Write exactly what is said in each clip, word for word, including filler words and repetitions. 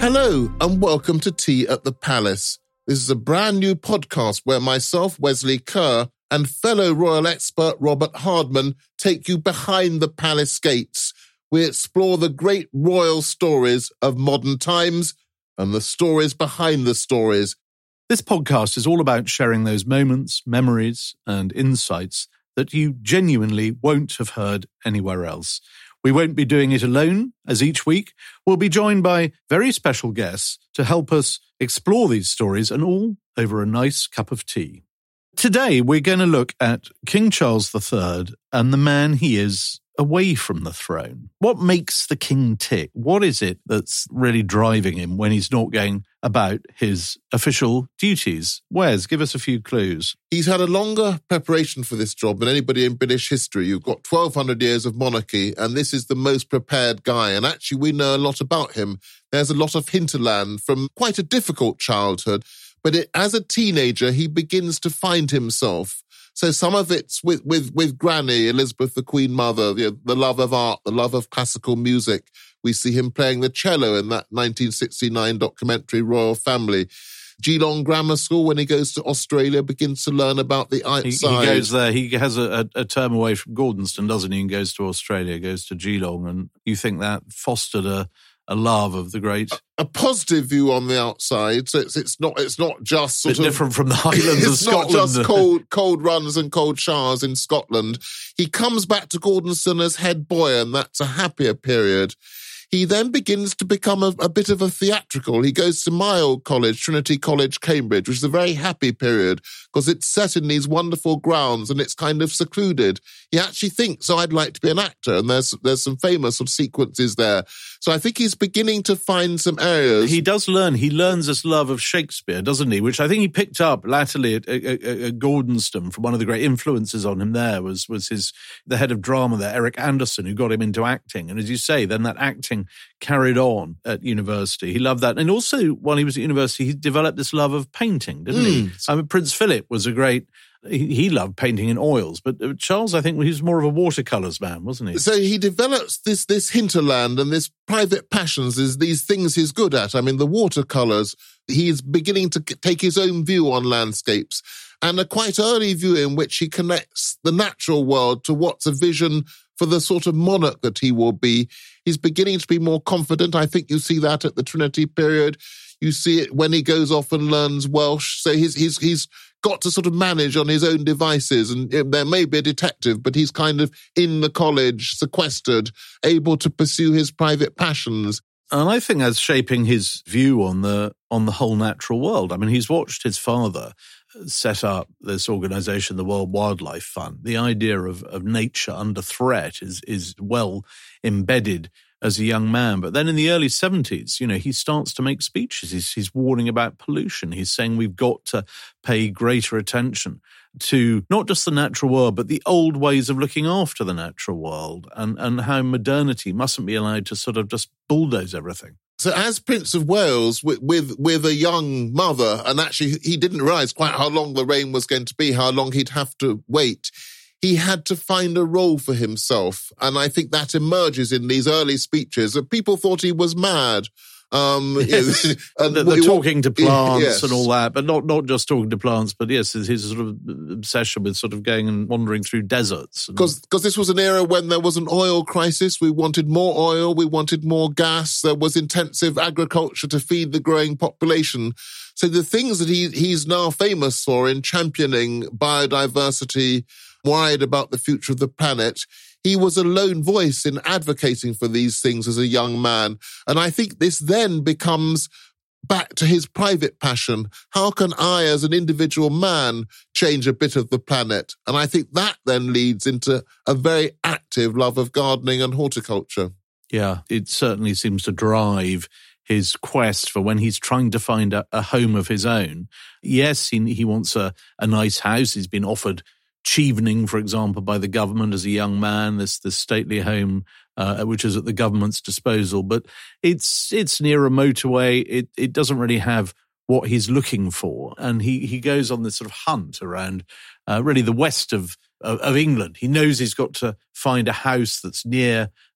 Hello and welcome to Tea at the Palace. This is a brand new podcast where myself, Wesley Kerr, and fellow royal expert Robert Hardman take you behind the palace gates. We explore the great royal stories of modern times and the stories behind the stories. This podcast is all about sharing those moments, memories, and insights that you genuinely won't have heard anywhere else. We won't be doing it alone, as each week we'll be joined by very special guests to help us explore these stories, and all over a nice cup of tea. Today we're going to look at King Charles the Third and the man he is away from the throne. What makes the king tick? What is it that's really driving him when he's not going about his official duties? Wes, give us a few clues. He's had a longer preparation for this job than anybody in British history. You've got twelve hundred years of monarchy, and this is the most prepared guy. And actually, we know a lot about him. There's a lot of hinterland from quite a difficult childhood. But it, as a teenager, he begins to find himself. So some of it's with, with, with Granny, Elizabeth, the Queen Mother, the, the love of art, the love of classical music. We see him playing the cello in that nineteen sixty-nine documentary Royal Family. Geelong Grammar School, when he goes to Australia, begins to learn about the outside. He, he goes there, he has a, a, a term away from Gordonston, doesn't he, and goes to Australia, goes to Geelong. And you think that fostered a... a love of the great... A, a positive view on the outside, so it's it's not it's not just sort bit of... different from the Highlands of Scotland. It's not just cold, cold runs and cold showers in Scotland. He comes back to Gordonston as head boy, and that's a happier period. He then begins to become a, a bit of a theatrical. He goes to my old college, Trinity College, Cambridge, which is a very happy period because it's set in these wonderful grounds and it's kind of secluded. He actually thinks, oh, I'd like to be an actor, and there's there's some famous sort of sequences there. So I think he's beginning to find some areas. He does learn. He learns this love of Shakespeare, doesn't he? Which I think he picked up latterly at, at, at Gordonston. From one of the great influences on him there was was his the head of drama there, Eric Anderson, who got him into acting. And as you say, then that acting carried on at university. He loved that. And also, while he was at university, he developed this love of painting, didn't mm. he? I mean, Prince Philip was a great... He, he loved painting in oils, but Charles, I think, he was more of a watercolours man, wasn't he? So he develops this this hinterland and this private passions, is these things he's good at. I mean, the watercolours, he's beginning to take his own view on landscapes, and a quite early view in which he connects the natural world to what's a vision for the sort of monarch that he will be. He's beginning to be more confident. I think you see that at the Trinity period. You see it when he goes off and learns Welsh. So he's he's he's got to sort of manage on his own devices. And there may be a detective, but he's kind of in the college, sequestered, able to pursue his private passions. And I think that's shaping his view on the on the whole natural world. I mean, he's watched his father set up this organisation, the World Wildlife Fund. The idea of, of nature under threat is is well embedded as a young man. But then in the early seventies, you know, he starts to make speeches. He's, he's warning about pollution. He's saying we've got to pay greater attention to not just the natural world, but the old ways of looking after the natural world, and, and how modernity mustn't be allowed to sort of just bulldoze everything. So as Prince of Wales, with, with with a young mother, and actually he didn't realise quite how long the reign was going to be, how long he'd have to wait, he had to find a role for himself. And I think that emerges in these early speeches. People thought he was mad. Um, yes. and the, the talking to plants yes. and all that, but not, not just talking to plants, but yes, his sort of obsession with sort of going and wandering through deserts. Because because this was an era when there was an oil crisis. We wanted more oil, we wanted more gas, there was intensive agriculture to feed the growing population. So the things that he he's now famous for in championing biodiversity, worried about the future of the planet, he was a lone voice in advocating for these things as a young man. And I think this then becomes back to his private passion. How can I, as an individual man, change a bit of the planet? And I think that then leads into a very active love of gardening and horticulture. Yeah, it certainly seems to drive his quest for when he's trying to find a, a home of his own. Yes, he, he wants a, a nice house. He's been offered Chevening, for example, by the government as a young man, this this stately home, uh, which is at the government's disposal. But it's it's near a motorway. It it doesn't really have what he's looking for. And he, he goes on this sort of hunt around uh, really the west of, of, of England. He knows he's got to find a house that's near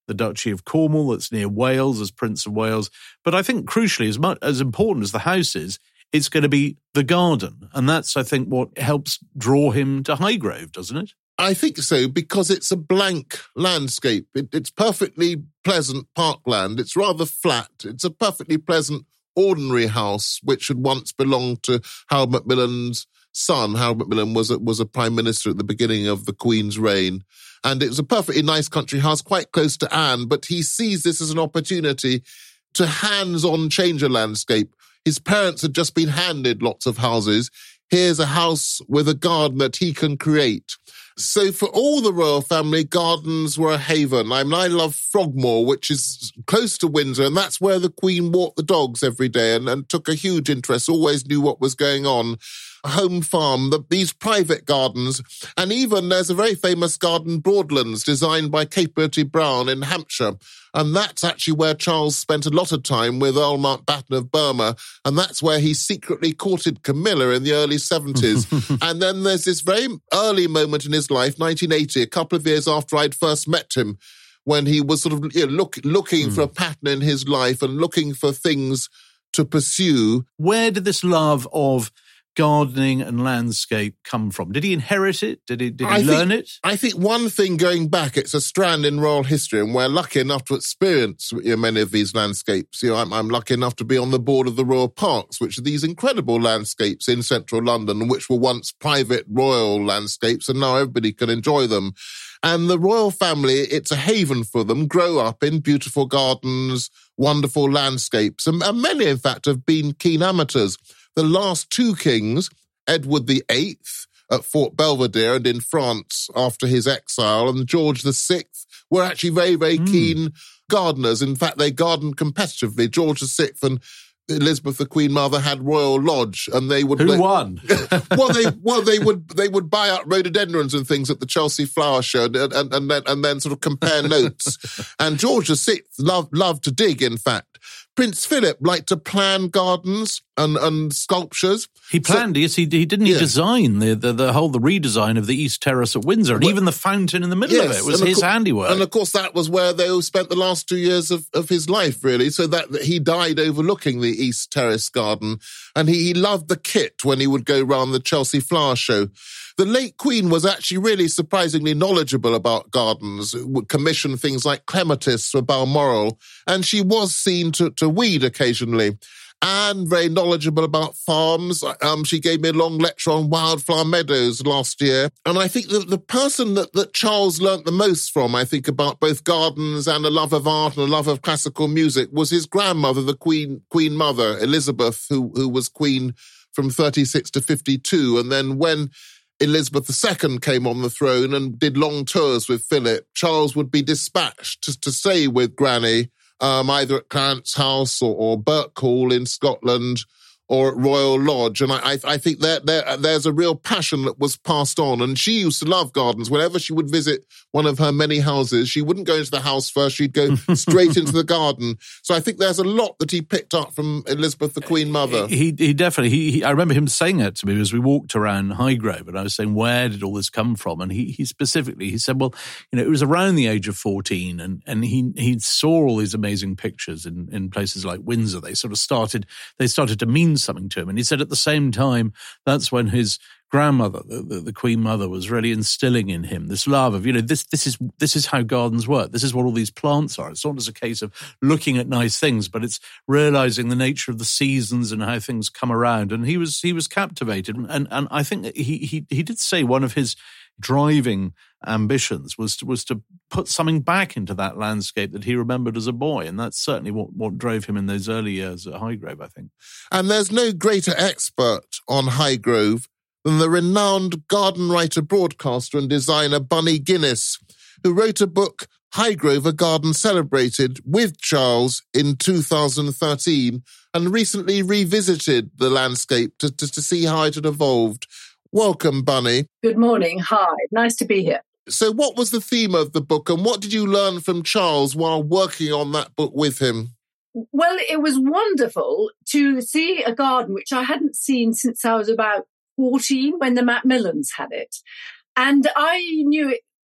the Duchy of Cornwall that's near Wales as Prince of Wales. But I think crucially, as much as important as the house is, it's going to be the garden. And that's, I think, what helps draw him to Highgrove, doesn't it? I think so, because it's a blank landscape. It, it's perfectly pleasant parkland. It's rather flat. It's a perfectly pleasant ordinary house, which had once belonged to Harold Macmillan's son. Harold Macmillan was a, was a prime minister at the beginning of the Queen's reign. And it was a perfectly nice country house, quite close to Anne, but he sees this as an opportunity to hands-on change a landscape. His parents had just been handed lots of houses. Here's a house with a garden that he can create. So for all the royal family, gardens were a haven. I mean, I love Frogmore, which is close to Windsor, and that's where the Queen walked the dogs every day and, and took a huge interest, always knew what was going on. Home farm, the, these private gardens, and even there's a very famous garden, Broadlands, designed by Kate Bertie Brown in Hampshire. And that's actually where Charles spent a lot of time with Earl Mountbatten of Burma, and that's where he secretly courted Camilla in the early seventies. And then there's this very early moment in his life, nineteen eighty, a couple of years after I'd first met him, when he was sort of you know, look, looking mm. for a pattern in his life and looking for things to pursue. Where did this love of gardening and landscape come from? Did he inherit it? Did he, did he I learn think, it? I think one thing going back, it's a strand in royal history, and we're lucky enough to experience you know, many of these landscapes. You know, I'm, I'm lucky enough to be on the board of the Royal Parks, which are these incredible landscapes in central London, which were once private royal landscapes, and now everybody can enjoy them. And the royal family, it's a haven for them, grow up in beautiful gardens, wonderful landscapes, and, and many, in fact, have been keen amateurs. The last two kings, Edward the Eighth at Fort Belvedere and in France after his exile, and George the Sixth, were actually very, very mm. keen gardeners. In fact, they gardened competitively. George the Sixth and Elizabeth, the Queen Mother, had Royal Lodge, and they would. Who they, won? well, they well they would they would buy out rhododendrons and things at the Chelsea Flower Show, and and, and then and then sort of compare notes. And George the Sixth loved loved to dig. In fact, Prince Philip liked to plan gardens and, and sculptures. He planned, so, yes, he, he didn't he yeah. design the, the the whole the redesign of the East Terrace at Windsor, and well, even the fountain in the middle yes, of it was his co- handiwork. And of course, that was where they all spent the last two years of, of his life, really. So that, that he died overlooking the East Terrace garden, and he, he loved the kit when he would go round the Chelsea Flower Show. The late Queen was actually really surprisingly knowledgeable about gardens, would commission things like clematis for Balmoral, and she was seen to, to weed occasionally. And very knowledgeable about farms. Um, she gave me a long lecture on Wildflower Meadows last year. And I think that the person that, that Charles learnt the most from, I think, about both gardens and a love of art and a love of classical music, was his grandmother, the Queen Queen Mother, Elizabeth, who, who was Queen from thirty-six to fifty-two. And then when Elizabeth the Second came on the throne and did long tours with Philip, Charles would be dispatched to, to stay with Granny, um, either at Clarence House or, or Burke Hall in Scotland or at Royal Lodge. And I, I think that there, there's a real passion that was passed on. And she used to love gardens. Whenever she would visit one of her many houses, she wouldn't go into the house first. She'd go straight into the garden. So I think there's a lot that he picked up from Elizabeth, the Queen Mother. He he definitely, he, he I remember him saying that to me as we walked around Highgrove, and I was saying, where did all this come from? And he he specifically, he said, well, you know, it was around the age of fourteen, and, and he he saw all these amazing pictures in, in places like Windsor. They sort of started, they started to mean something to him. And he said at the same time, that's when his grandmother, the, the, the Queen Mother, was really instilling in him this love of, you know, this this is this is how gardens work. This is what all these plants are. It's not just a case of looking at nice things, but it's realizing the nature of the seasons and how things come around. And he was he was captivated. And and I think that he he he did say one of his driving ambitions was to, was to put something back into that landscape that he remembered as a boy. And that's certainly what, what drove him in those early years at Highgrove, I think. And there's no greater expert on Highgrove than the renowned garden writer, broadcaster and designer Bunny Guinness, who wrote a book, Highgrove, A Garden Celebrated, with Charles in two thousand thirteen, and recently revisited the landscape to, to, to see how it had evolved. Welcome, Bunny. Good morning. Hi. Nice to be here. So what was the theme of the book, and what did you learn from Charles while working on that book with him? Well, it was wonderful to see a garden which I hadn't seen since I was about fourteen, when the Macmillans had it. And I knew it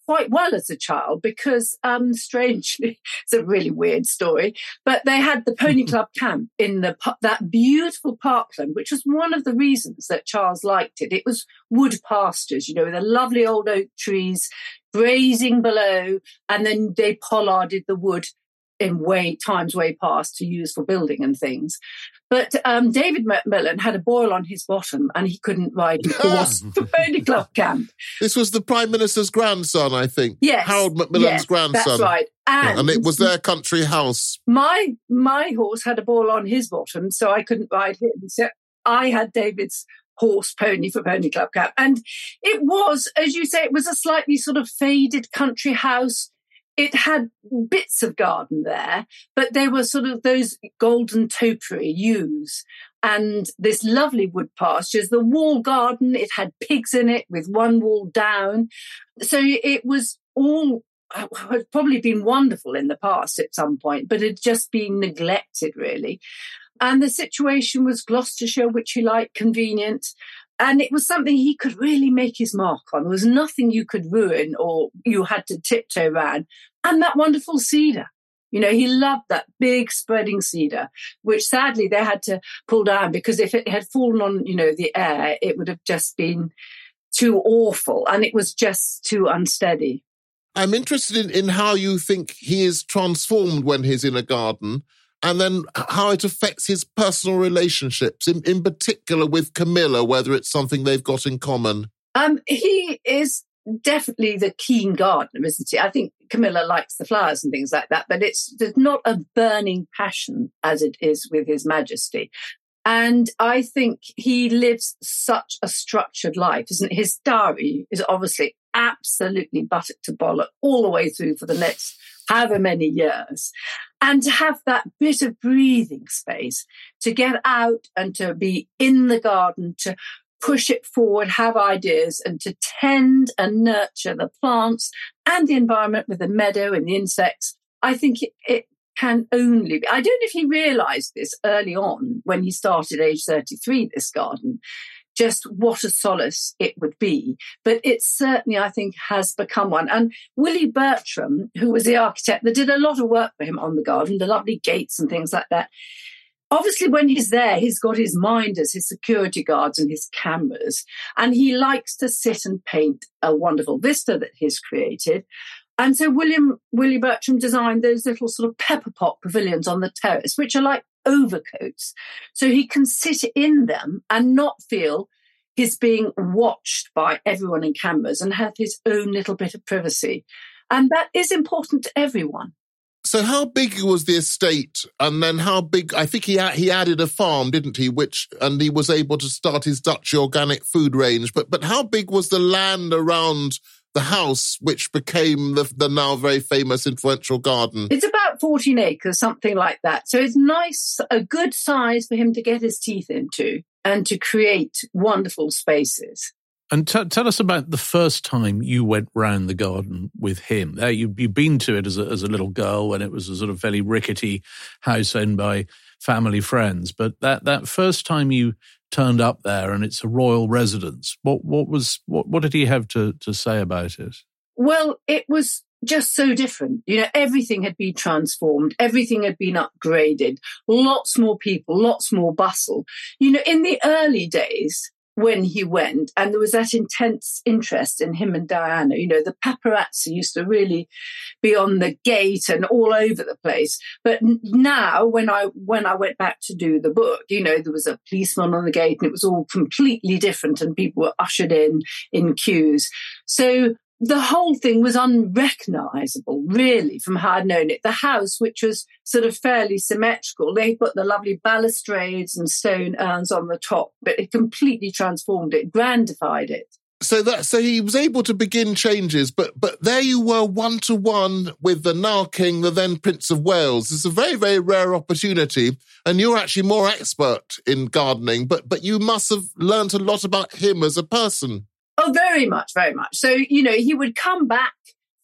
quite well as a child because, um, strangely, it's a really weird story, but they had the Pony Club camp in the that beautiful parkland, which was one of the reasons that Charles liked it. It was wood pastures, you know, with the lovely old oak trees grazing below, and then they pollarded the wood in way times way past to use for building and things. But um, David Macmillan had a boil on his bottom and he couldn't ride his horse to Pony Club camp. This was the Prime Minister's grandson, I think. Yes. Harold Macmillan's yes, grandson. That's right. And, yeah, and it was their country house. My my horse had a boil on his bottom, so I couldn't ride him. So I had David's horse pony for Pony Club camp. And it was, as you say, it was a slightly sort of faded country house. It had bits of garden there, but they were sort of those golden topiary yews and this lovely wood pastures. The wall garden, it had pigs in it with one wall down. So it was all, had probably been wonderful in the past at some point, but had just been neglected really. And the situation was Gloucestershire, which he liked, convenient. And it was something he could really make his mark on. There was nothing you could ruin or you had to tiptoe around. And that wonderful cedar. You know, he loved that big spreading cedar, which sadly they had to pull down because if it had fallen on, you know, the air, it would have just been too awful. And it was just too unsteady. I'm interested in, in how you think he is transformed when he's in a garden, and then how it affects his personal relationships, in, in particular with Camilla, whether it's something they've got in common. Um, he is definitely the keen gardener, isn't he? I think Camilla likes the flowers and things like that, but it's there's not a burning passion as it is with His Majesty. And I think he lives such a structured life, isn't it? His diary is obviously absolutely buttock to bollock all the way through for the next however many years. And to have that bit of breathing space to get out and to be in the garden, to push it forward, have ideas, and to tend and nurture the plants and the environment with the meadow and the insects, I think it, it can only be. I don't know if he realised this early on when he started age thirty-three, this garden, just what a solace it would be. But it certainly, I think, has become one. And Willie Bertram, who was the architect that did a lot of work for him on the garden, the lovely gates and things like that, obviously, when he's there, he's got his minders, his security guards and his cameras. And he likes to sit and paint a wonderful vista that he's created. And so William Willie Bertram designed those little sort of pepper pot pavilions on the terrace, which are like overcoats. So he can sit in them and not feel he's being watched by everyone in cameras and have his own little bit of privacy. And that is important to everyone. So how big was the estate? And then how big, I think he he added a farm, didn't he? Which, and he was able to start his Dutch organic food range. But but how big was the land around the house, which became the, the now very famous influential garden? It's about fourteen acres, something like that. So it's nice, a good size for him to get his teeth into and to create wonderful spaces. And t- tell us about the first time you went round the garden with him. There, you, you've been to it as a, as a little girl when it was a sort of fairly rickety house owned by family friends. But that, that first time you turned up there and it's a royal residence, what what was what, what did he have to, to say about it? Well, it was just so different. You know, everything had been transformed. Everything had been upgraded. Lots more people, lots more bustle. You know, in the early days, when he went, and there was that intense interest in him and Diana. You know, the paparazzi used to really be on the gate and all over the place. But now, when I when I went back to do the book, you know, there was a policeman on the gate and it was all completely different and people were ushered in in queues. So the whole thing was unrecognisable, really, from how I'd known it. The house, which was sort of fairly symmetrical, they put the lovely balustrades and stone urns on the top, but it completely transformed it, grandified it. So that so he was able to begin changes, but but there you were one to one with the now King, the then Prince of Wales. It's a very, very rare opportunity, and you're actually more expert in gardening, but but you must have learnt a lot about him as a person. Oh, very much, very much. So, you know, he would come back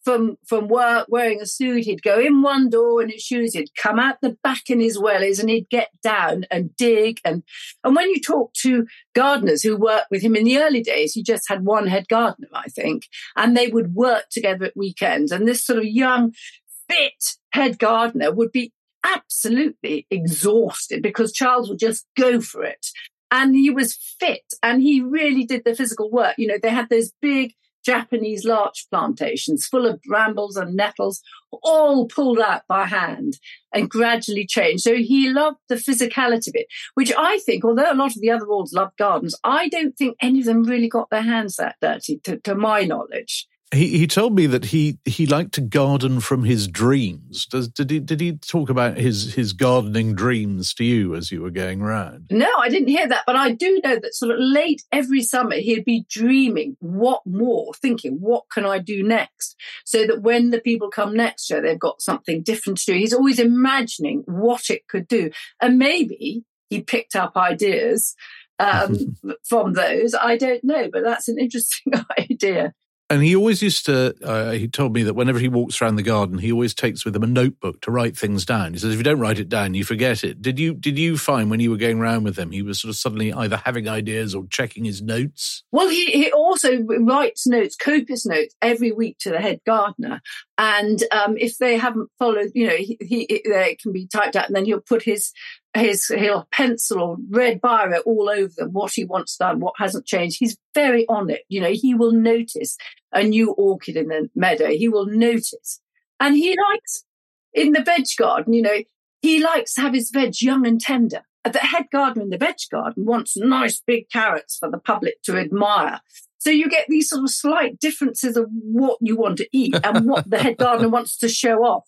from from work wearing a suit. He'd go in one door in his shoes, he'd come out the back in his wellies, and he'd get down and dig. And, and when you talk to gardeners who worked with him in the early days, he just had one head gardener, I think, and they would work together at weekends. And this sort of young, fit head gardener would be absolutely exhausted because Charles would just go for it. And he was fit and he really did the physical work. You know, they had those big Japanese larch plantations full of brambles and nettles, all pulled out by hand and gradually changed. So he loved the physicality of it, which I think, although a lot of the other Alds loved gardens, I don't think any of them really got their hands that dirty, to, to my knowledge. He he told me that he, he liked to garden from his dreams. Does, did he did he talk about his, his gardening dreams to you as you were going round? No, I didn't hear that, but I do know that sort of late every summer he'd be dreaming what more, thinking, what can I do next? So that when the people come next year, they've got something different to do. He's always imagining what it could do. And maybe he picked up ideas um, from those. I don't know, but that's an interesting idea. And he always used to, uh, he told me that whenever he walks around the garden, he always takes with him a notebook to write things down. He says, if you don't write it down, you forget it. Did you did you find when you were going around with him, he was sort of suddenly either having ideas or checking his notes? Well, he, he also writes notes, copious notes, every week to the head gardener. And um, if they haven't followed, you know, he, he they can be typed out, and then he'll put his his he'll pencil or red biro all over them what he wants done, what hasn't changed. He's very on it. You know, he will notice a new orchid in the meadow. He will notice. And he likes, in the veg garden, you know, he likes to have his veg young and tender. The head gardener in the veg garden wants nice big carrots for the public to admire. So you get these sort of slight differences of what you want to eat and what the head gardener wants to show off.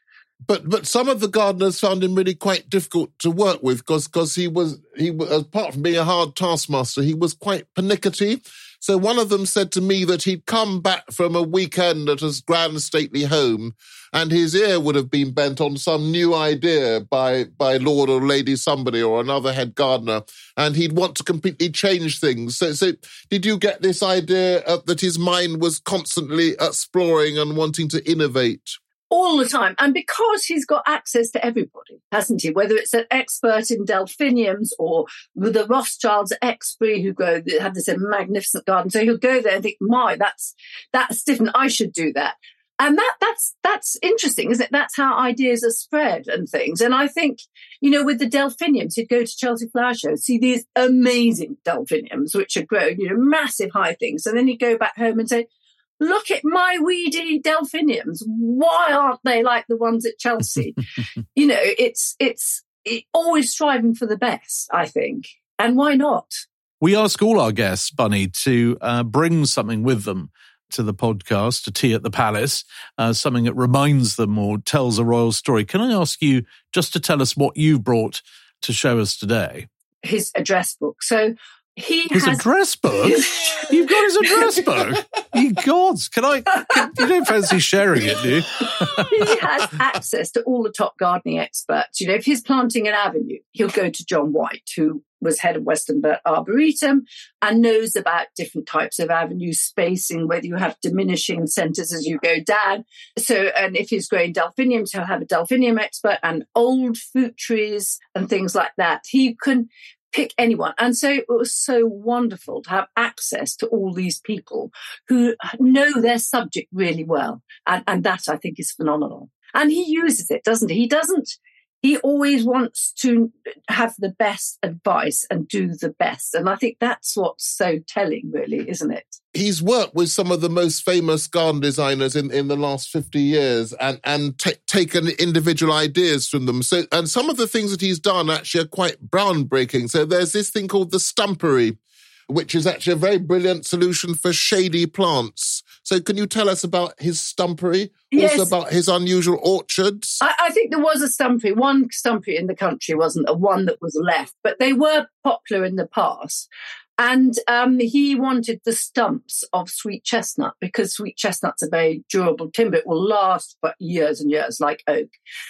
But but some of the gardeners found him really quite difficult to work with because because he was he was, apart from being a hard taskmaster, he was quite pernickety. So one of them said to me that he'd come back from a weekend at his grand stately home, and his ear would have been bent on some new idea by by Lord or Lady somebody or another head gardener, and he'd want to completely change things. So so did you get this idea of, that his mind was constantly exploring and wanting to innovate? All the time. And because he's got access to everybody, hasn't he? Whether it's an expert in delphiniums or with the Rothschilds at Exbury who go, have this magnificent garden. So he'll go there and think, my, that's, that's different. I should do that. And that, that's, that's interesting, isn't it? That's how ideas are spread and things. And I think, you know, with the delphiniums, he'd go to Chelsea Flower Show, see these amazing delphiniums, which are grown, you know, massive high things. And then he'd go back home and say, look at my weedy delphiniums. Why aren't they like the ones at Chelsea? You know, it's it's it, always striving for the best, I think. And why not? We ask all our guests, Bunny, to uh, bring something with them to the podcast, to Tea at the Palace, uh, something that reminds them or tells a royal story. Can I ask you just to tell us what you've brought to show us today? His address book. So he his has... address book? You've got his address book? You gods, can I... Can, you don't fancy sharing it, do you? He has access to all the top gardening experts. You know, if he's planting an avenue, he'll go to John White, who was head of Westonbirt Arboretum and knows about different types of avenue spacing, whether you have diminishing centres as you go down. So, and if he's growing delphiniums, he'll have a delphinium expert and old fruit trees and things like that. He can pick anyone. And so it was so wonderful to have access to all these people who know their subject really well. And, and that, I think, is phenomenal. And he uses it, doesn't he? He doesn't, he always wants to have the best advice and do the best. And I think that's what's so telling, really, isn't it? He's worked with some of the most famous garden designers in, in the last fifty years and, and t- taken individual ideas from them. So, and some of the things that he's done actually are quite groundbreaking. So there's this thing called the stumpery, which is actually a very brilliant solution for shady plants. So can you tell us about his stumpery? Yes. Also about his unusual orchards? I, I think there was a stumpery. One stumpery in the country, wasn't a one that was left, but they were popular in the past. And um, he wanted the stumps of sweet chestnut because sweet chestnut's a very durable timber. It will last for years and years like oak.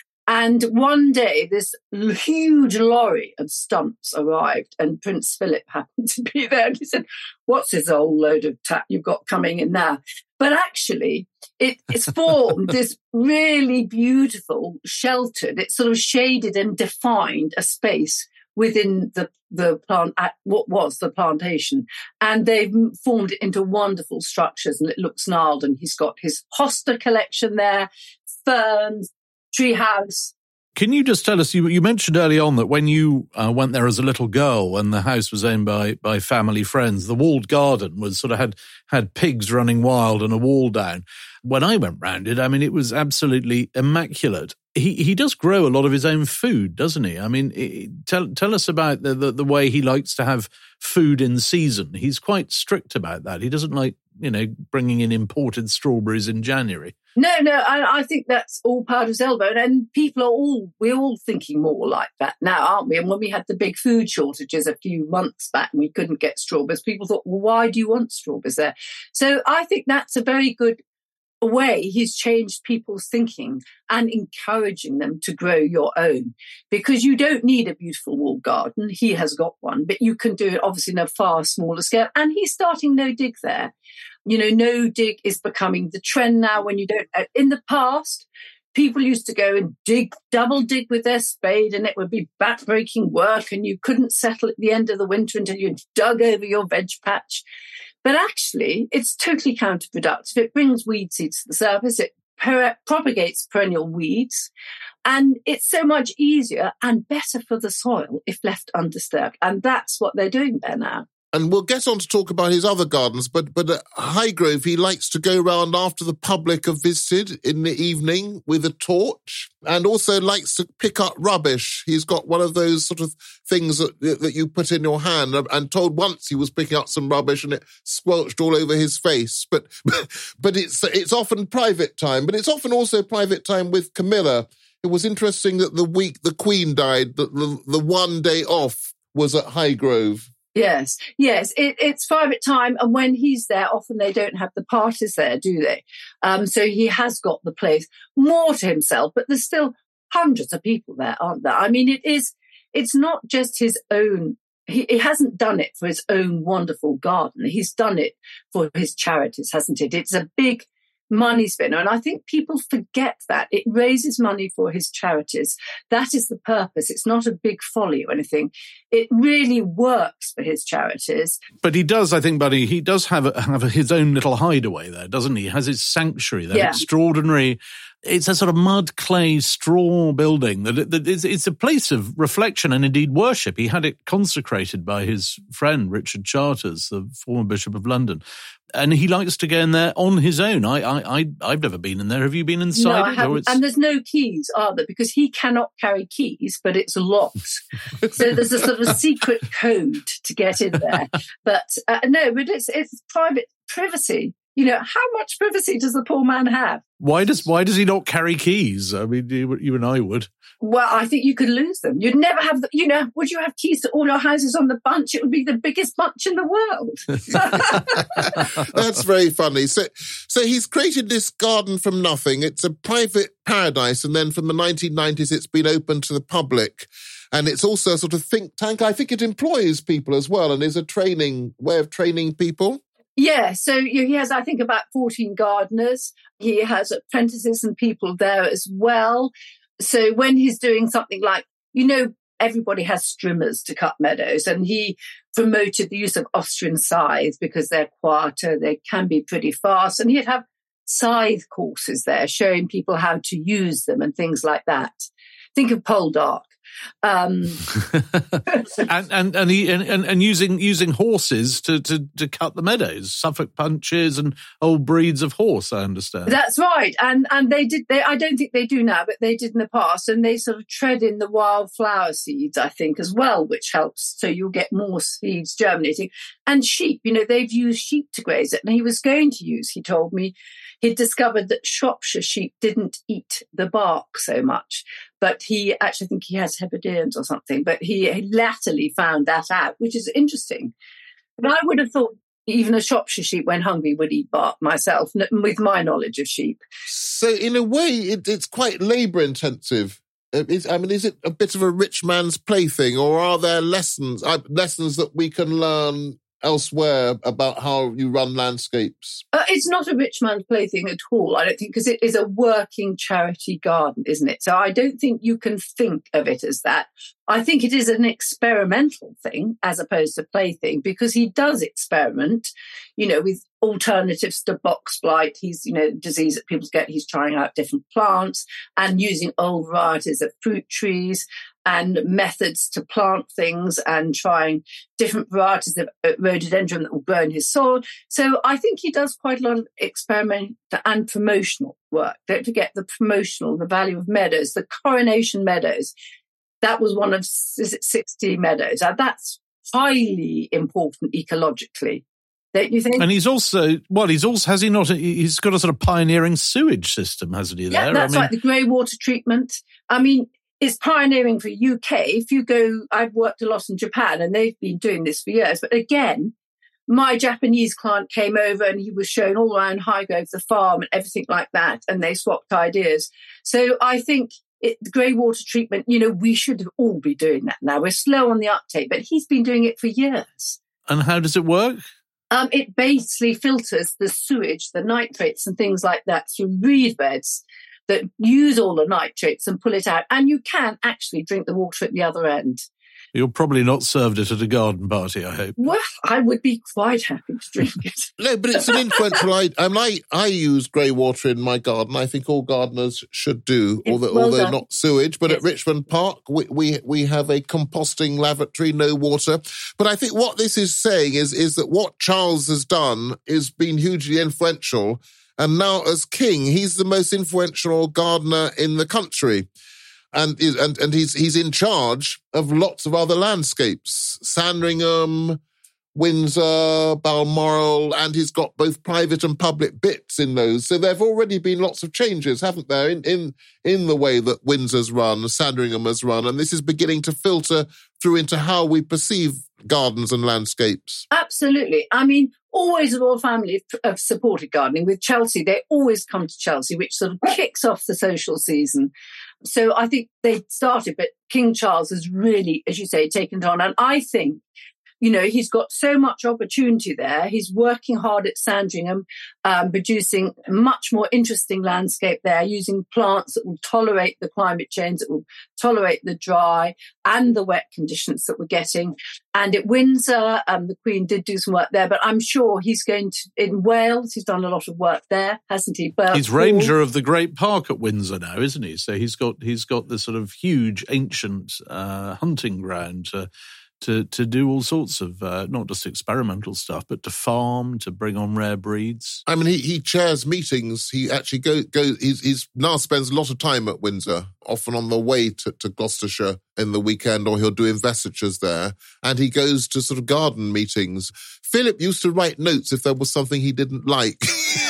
And one day, this huge lorry of stumps arrived and Prince Philip happened to be there. And he said, what's this old load of tap you've got coming in now? But actually, it, it's formed this really beautiful, sheltered, it's sort of shaded and defined a space within the, the plant, at what was the plantation. And they've formed it into wonderful structures, and it looks gnarled. And he's got his hosta collection there, ferns, treehouse. Can you just tell us, you, you mentioned early on that when you uh, went there as a little girl, when the house was owned by, by family friends, the walled garden was sort of had, had pigs running wild and a wall down. When I went round it, I mean, it was absolutely immaculate. He he does grow a lot of his own food, doesn't he? I mean, it, tell tell us about the, the, the way he likes to have food in season. He's quite strict about that. He doesn't like, you know, bringing in imported strawberries in January. No, no, I, I think that's all part of his elbow. And people are all, we're all thinking more like that now, aren't we? And when we had the big food shortages a few months back and we couldn't get strawberries, people thought, well, why do you want strawberries there? So I think that's a very good way he's changed people's thinking and encouraging them to grow your own, because you don't need a beautiful walled garden. He has got one, but you can do it obviously in a far smaller scale. And he's starting no dig there. You know, no dig is becoming the trend now. When you don't, in the past, people used to go and dig, double dig with their spade, and it would be backbreaking work, and you couldn't settle at the end of the winter until you dug over your veg patch. But actually, it's totally counterproductive. It brings weed seeds to the surface. It per- propagates perennial weeds. And it's so much easier and better for the soil if left undisturbed. And that's what they're doing there now. And we'll get on to talk about his other gardens, but but at Highgrove, he likes to go round after the public have visited in the evening with a torch, and also likes to pick up rubbish. He's got one of those sort of things that that you put in your hand, and told once he was picking up some rubbish and it squelched all over his face. But but it's it's often private time, but it's often also private time with Camilla. It was interesting that the week the Queen died, that the, the one day off was at Highgrove. Yes, yes, it, it's private time. And when he's there, often they don't have the parties there, do they? Um, so he has got the place more to himself, but there's still hundreds of people there, aren't there? I mean, it is, it's not just his own, he, he hasn't done it for his own wonderful garden. He's done it for his charities, hasn't it? It's a big money spinner. And I think people forget that. It raises money for his charities. That is the purpose. It's not a big folly or anything. It really works for his charities. But he does, I think, Buddy, he does have, a, have a, his own little hideaway there, doesn't he? He has his sanctuary there. Yeah. Extraordinary. It's a sort of mud, clay, straw building that, that is, it's a place of reflection and indeed worship. He had it consecrated by his friend, Richard Charters, the former Bishop of London. And he likes to go in there on his own. I, I, I, I've never been in there. Have you been inside no, I it? haven't. Or it's... And there's no keys, are there? Because he cannot carry keys, but it's locked. So there's a sort of secret code to get in there. But uh, no, but it's it's private privacy. You know, how much privacy does the poor man have? Why does why does he not carry keys? I mean, you, you and I would. Well, I think you could lose them. You'd never have, the, you know, would you have keys to all your houses on the bunch? It would be the biggest bunch in the world. That's very funny. So, so he's created this garden from nothing. It's a private paradise. And then from the nineteen nineties, it's been open to the public. And it's also a sort of think tank. I think it employs people as well and is a training way of training people. Yeah, so he has, I think, about fourteen gardeners. He has apprentices and people there as well. So when he's doing something like, you know, everybody has strimmers to cut meadows, and he promoted the use of Austrian scythes because they're quieter, they can be pretty fast, and he'd have scythe courses there showing people how to use them and things like that. Think of Poldark. Um, and and and, he, and and using using horses to, to, to cut the meadows, Suffolk punches and old breeds of horse. I understand. That's right, and and they did. They I don't think they do now, but they did in the past, and they sort of tread in the wildflower seeds, I think, as well, which helps. So you'll get more seeds germinating. And sheep, you know, they've used sheep to graze it, and he was going to use. He told me he'd discovered that Shropshire sheep didn't eat the bark so much. But he actually, I think he has Hebrideans or something, but he latterly found that out, which is interesting. But I would have thought even a Shropshire sheep, when hungry, would eat bark myself, with my knowledge of sheep. So in a way, it, it's quite labour intensive. Is, I mean, is it a bit of a rich man's plaything, or are there lessons, uh, lessons that we can learn elsewhere about how you run landscapes? Uh, it's not a rich man's plaything at all, I don't think, because it is a working charity garden, isn't it? So I don't think you can think of it as that. I think it is an experimental thing as opposed to plaything, because he does experiment, you know, with alternatives to box blight. He's, you know, disease that people get. He's trying out different plants and using old varieties of fruit trees and methods to plant things and trying different varieties of rhododendron that will grow in his soil. So I think he does quite a lot of experimental and promotional work. Don't forget the promotional, the value of meadows, the Coronation Meadows. That was one of sixty meadows. Now, that's highly important ecologically, don't you think? And he's also, well, he's also, has he not, he's got a sort of pioneering sewage system, hasn't he, there? Yeah, that's I mean, right, the grey water treatment. I mean, it's pioneering for U K. If you go, I've worked a lot in Japan and they've been doing this for years. But again, my Japanese client came over and he was shown all around Highgrove, the farm and everything like that. And they swapped ideas. So I think it, the grey water treatment, you know, we should all be doing that now. We're slow on the uptake, but he's been doing it for years. And how does it work? Um, it basically filters the sewage, the nitrates and things like that through reed beds that use all the nitrates and pull it out. And you can actually drink the water at the other end. You're probably not served it at a garden party, I hope. Well, I would be quite happy to drink it. No, but it's an influential idea. I mean, I, I use grey water in my garden. I think all gardeners should do, It's although, well although done. not sewage. But Yes. at Richmond Park, we, we we have a composting lavatory, no water. But I think what this is saying is, is that what Charles has done is been hugely influential. And now as king, he's the most influential gardener in the country. And, and and he's he's in charge of lots of other landscapes, Sandringham, Windsor, Balmoral, and he's got both private and public bits in those. So there have already been lots of changes, haven't there, in in, in the way that Windsor's run, Sandringham has run, and this is beginning to filter through into how we perceive gardens and landscapes. Absolutely. I mean, always the royal family have supported gardening. With Chelsea, they always come to Chelsea, which sort of kicks off the social season. So I think they started, but King Charles has really, as you say, taken it on. And I think, you know, he's got so much opportunity there. He's working hard at Sandringham, um, producing a much more interesting landscape there, using plants that will tolerate the climate change, that will tolerate the dry and the wet conditions that we're getting. And at Windsor, um, the Queen did do some work there, but I'm sure he's going to, in Wales, he's done a lot of work there, hasn't he? But he's ranger of the Great Park at Windsor now, isn't he? So he's got he's got this sort of huge ancient uh, hunting ground to to to do all sorts of uh, not just experimental stuff, but to farm, to bring on rare breeds. I mean, he, he chairs meetings. He actually go go. He's, he's now spends a lot of time at Windsor, often on the way to, to Gloucestershire in the weekend, or he'll do investitures there. And he goes to sort of garden meetings. Philip used to write notes if there was something he didn't like.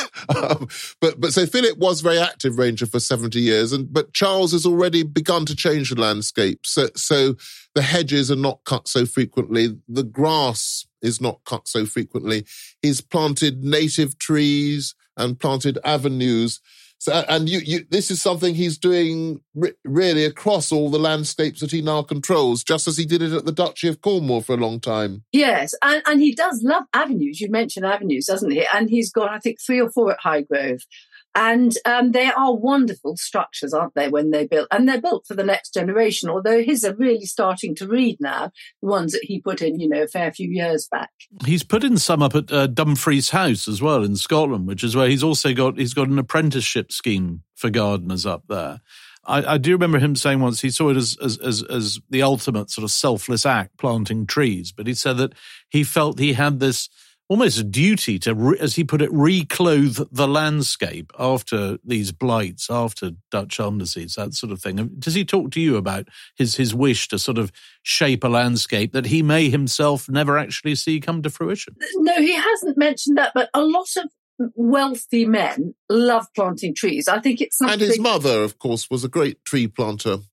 um, but but so Philip was very active ranger for seventy years, and but Charles has already begun to change the landscape. So so the hedges are not cut so frequently. The grass is not cut so frequently. He's planted native trees and planted avenues. So, and you, you, this is something he's doing re- really across all the landscapes that he now controls, just as he did it at the Duchy of Cornwall for a long time. Yes, and, and he does love avenues. You mentioned avenues, doesn't he? And he's got, I think, three or four at Highgrove. And um, they are wonderful structures, aren't they, when they're built? And they're built for the next generation, although his are really starting to read now, the ones that he put in, you know, a fair few years back. He's put in some up at uh, Dumfries House as well in Scotland, which is where he's also got, he's got an apprenticeship scheme for gardeners up there. I, I do remember him saying once he saw it as, as as as the ultimate sort of selfless act, planting trees, but he said that he felt he had this almost a duty to, re, as he put it, reclothe the landscape after these blights, after Dutch elm disease, that sort of thing. Does he talk to you about his, his wish to sort of shape a landscape that he may himself never actually see come to fruition? No, he hasn't mentioned that, but a lot of wealthy men love planting trees. I think it's something... And his mother, of course, was a great tree planter.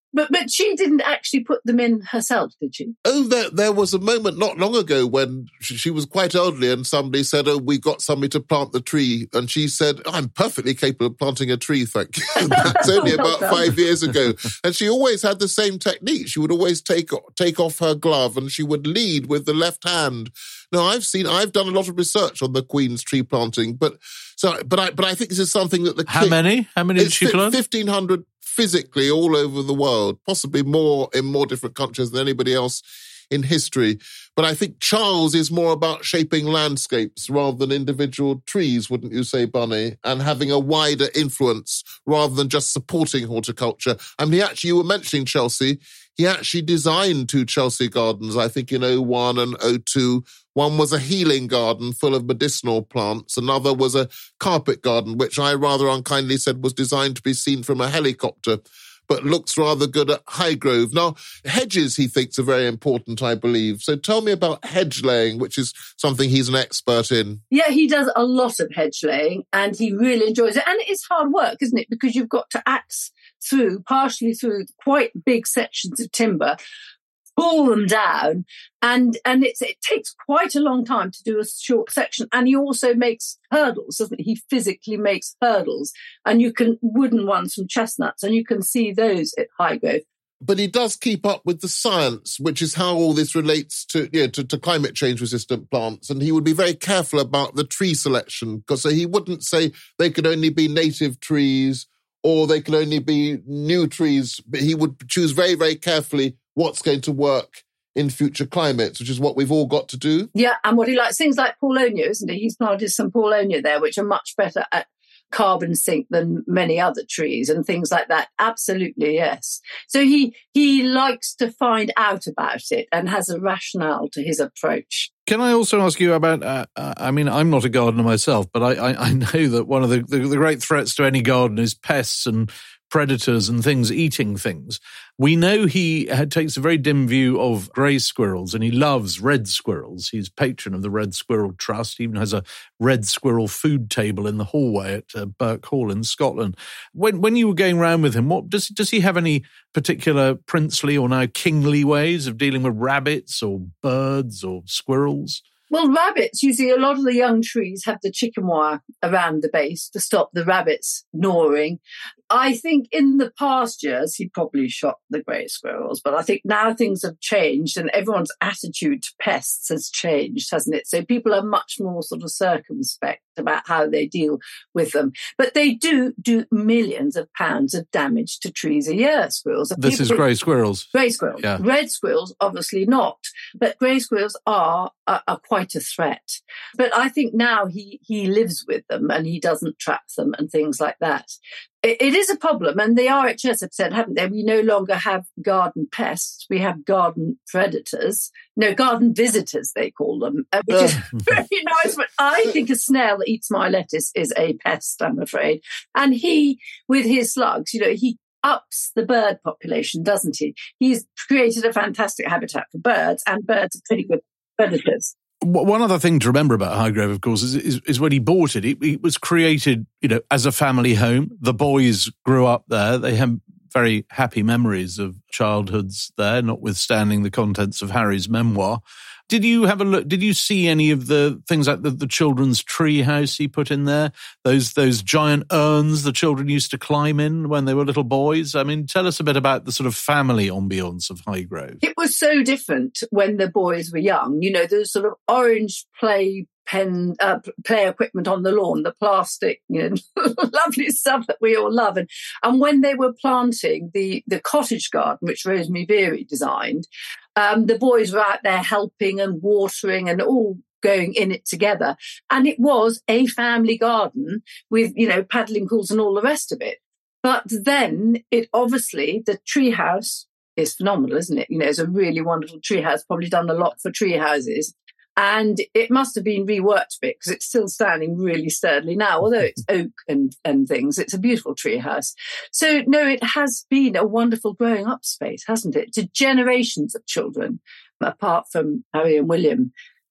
But but she didn't actually put them in herself, did she? Oh, there, there was a moment not long ago when she, she was quite elderly and somebody said, oh, we got somebody to plant the tree. And she said, I'm perfectly capable of planting a tree, thank you. That's only about five years ago. And she always had the same technique. She would always take, take off her glove and she would lead with the left hand. Now, I've seen, I've done a lot of research on the Queen's tree planting, but so, but I, but I think this is something that the How king, many? How many did she plant? fifteen hundred physically all over the world, possibly more in more different countries than anybody else in history. But I think Charles is more about shaping landscapes rather than individual trees, wouldn't you say, Bunny? And having a wider influence rather than just supporting horticulture. I mean, he actually, you were mentioning Chelsea. He actually designed two Chelsea gardens, I think in oh one and oh two. One was a healing garden full of medicinal plants. Another was a carpet garden, which I rather unkindly said was designed to be seen from a helicopter, but looks rather good at Highgrove. Now, hedges, he thinks, are very important, I believe. So tell me about hedge laying, which is something he's an expert in. Yeah, he does a lot of hedge laying and he really enjoys it. And it's hard work, isn't it? Because you've got to axe through, partially through quite big sections of timber, pull them down, and and it's, it takes quite a long time to do a short section. And he also makes hurdles, doesn't he? He physically makes hurdles, and you can, wooden ones from chestnuts, and you can see those at Highgrove. But he does keep up with the science, which is how all this relates to, you know, to, to climate change resistant plants. And he would be very careful about the tree selection, because so he wouldn't say they could only be native trees or they could only be new trees. But he would choose very, very carefully what's going to work in future climates, which is what we've all got to do. Yeah, and what he likes, things like Paulownia, isn't he? He's planted some Paulownia there, which are much better at carbon sink than many other trees and things like that. Absolutely, yes. So he he likes to find out about it and has a rationale to his approach. Can I also ask you about, uh, uh, I mean, I'm not a gardener myself, but I, I, I know that one of the, the, the great threats to any garden is pests and predators and things eating things. We know he had, takes a very dim view of grey squirrels and he loves red squirrels. He's patron of the Red Squirrel Trust. He even has a red squirrel food table in the hallway at uh, Burke Hall in Scotland. When when you were going around with him, what does does he have any particular princely or now kingly ways of dealing with rabbits or birds or squirrels? Well, rabbits, you see a lot of the young trees have the chicken wire around the base to stop the rabbits gnawing. I think in the past years, he probably shot the grey squirrels, but I think now things have changed and everyone's attitude to pests has changed, hasn't it? So people are much more sort of circumspect about how they deal with them. But they do do millions of pounds of damage to trees a year, squirrels. This is grey squirrels. Grey squirrels. Yeah. Red squirrels, obviously not. But grey squirrels are, are, are quite a threat. But I think now he, he lives with them and he doesn't trap them and things like that. It, it is a problem. And the R H S have said, haven't they, we no longer have garden pests. We have garden predators. No, garden visitors, they call them, uh, which is very nice. But I think a snail that eats my lettuce is a pest, I'm afraid. And he, with his slugs, you know, he ups the bird population, doesn't he? He's created a fantastic habitat for birds, and birds are pretty good predators. One other thing to remember about Highgrove, of course, is, is, is when he bought it, it, it was created, you know, as a family home. The boys grew up there. They have very happy memories of childhoods there, notwithstanding the contents of Harry's memoir. Did you have a look? Did you see any of the things like the, the children's tree house he put in there? Those those giant urns the children used to climb in when they were little boys? I mean, tell us a bit about the sort of family ambience of Highgrove. It was so different when the boys were young. You know, the sort of orange play pen uh, play equipment on the lawn, the plastic, you know, lovely stuff that we all love. And and when they were planting the the cottage garden, which Rosemary Beery designed, um, the boys were out there helping and watering and all going in it together. And it was a family garden with, you know, paddling pools and all the rest of it. But then it obviously, the treehouse is phenomenal, isn't it? You know, it's a really wonderful treehouse, probably done a lot for tree houses. And it must have been reworked a bit because it's still standing really sturdily now, although it's oak and, and things. It's a beautiful treehouse. So, no, it has been a wonderful growing up space, hasn't it? To generations of children, apart from Harry and William,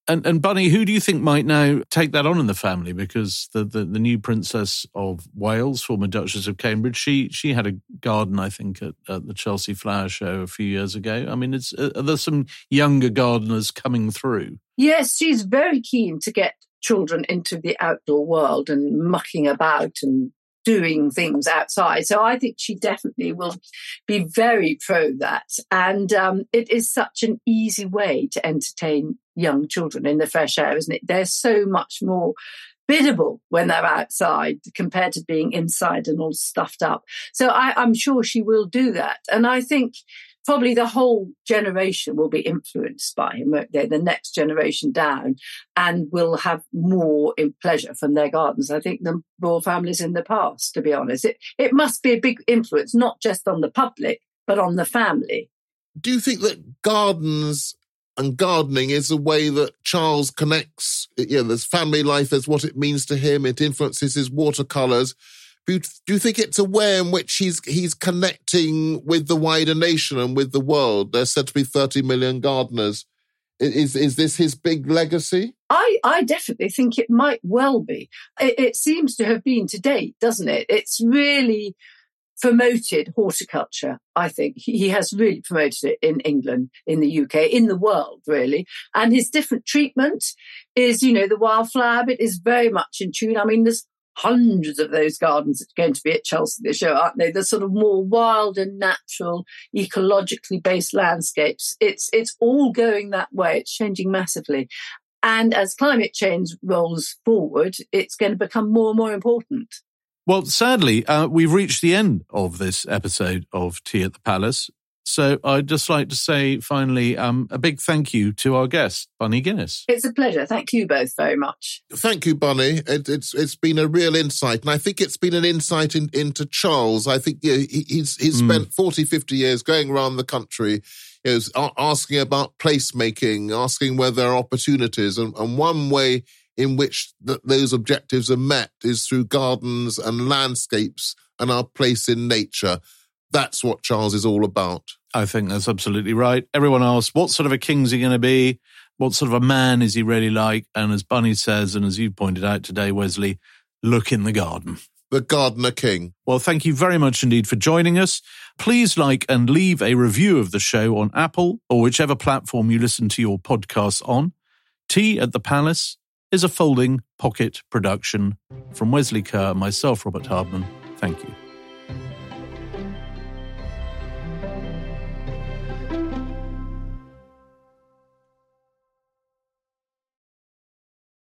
And, and Bunny, who do you think might now take that on in the family? Because the, the, the new Princess of Wales, former Duchess of Cambridge, she she had a garden, I think, at, at the Chelsea Flower Show a few years ago. I mean, it's, are there some younger gardeners coming through? Yes, she's very keen to get children into the outdoor world and mucking about and doing things outside. So I think she definitely will be very pro that. And um, it is such an easy way to entertain young children in the fresh air, isn't it? They're so much more biddable when they're outside compared to being inside and all stuffed up. So I, I'm sure she will do that. And I think probably the whole generation will be influenced by him, won't they? The next generation down, and will have more in pleasure from their gardens, I think, than royal families in the past, to be honest. It, it must be a big influence, not just on the public, but on the family. Do you think that gardens and gardening is a way that Charles connects, you know, there's family life, there's what it means to him, it influences his watercolours. Do you, do you think it's a way in which he's he's connecting with the wider nation and with the world? There's said to be thirty million gardeners. Is is this his big legacy? I, I definitely think it might well be. It, it seems to have been to date, doesn't it? It's really promoted horticulture, I think. He has really promoted it in England, in the U K, in the world, really. And his different treatment is, you know, the wildflower bit is very much in tune. I mean, there's hundreds of those gardens that are going to be at Chelsea this year, aren't they? The sort of more wild and natural, ecologically based landscapes. It's it's all going that way. It's changing massively. And as climate change rolls forward, it's going to become more and more important. Well, sadly, uh, we've reached the end of this episode of Tea at the Palace. So I'd just like to say, finally, um, a big thank you to our guest, Bunny Guinness. It's a pleasure. Thank you both very much. Thank you, Bunny. It, it's it's been a real insight. And I think it's been an insight in, into Charles. I think you know, he, he's he's mm. spent forty, fifty years going around the country, you know, asking about placemaking, asking where there are opportunities. And, and one way in which th- those objectives are met is through gardens and landscapes and our place in nature. That's what Charles is all about. I think that's absolutely right. Everyone asks, what sort of a king's he going to be? What sort of a man is he really like? And as Bunny says, and as you pointed out today, Wesley, look in the garden. The Gardener King. Well, thank you very much indeed for joining us. Please like and leave a review of the show on Apple or whichever platform you listen to your podcasts on. Tea at the Palace is a folding pocket production from Wesley Kerr and myself, Robert Hardman. Thank you.